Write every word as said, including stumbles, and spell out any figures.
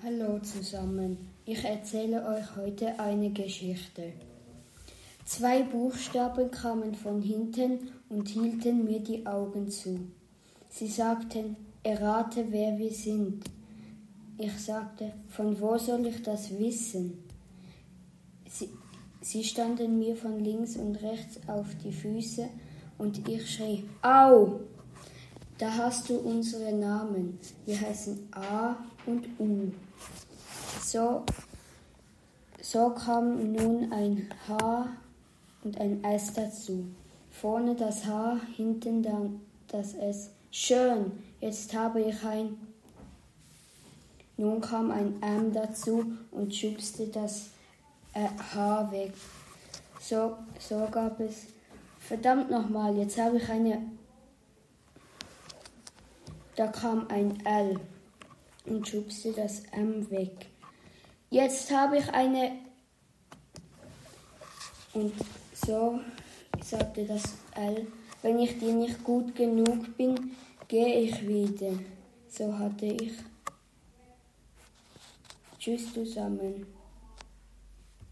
Hallo zusammen, ich erzähle euch heute eine Geschichte. Zwei Buchstaben kamen von hinten und hielten mir die Augen zu. Sie sagten, errate, wer wir sind. Ich sagte, von wo soll ich das wissen? Sie, sie standen mir von links und rechts auf die Füße und ich schrie, au! Da hast du unsere Namen. Wir heißen A und U. So, so kam nun ein H und ein S dazu. Vorne das H, hinten dann das S. Schön, jetzt habe ich ein... Nun kam ein M dazu und schubste das äh, H weg. So, so gab es... Verdammt nochmal, jetzt habe ich eine... Da kam ein L und schubste das M weg. Jetzt habe ich eine... Und so sagte das L, wenn ich dir nicht gut genug bin, gehe ich wieder. So hatte ich... Tschüss zusammen.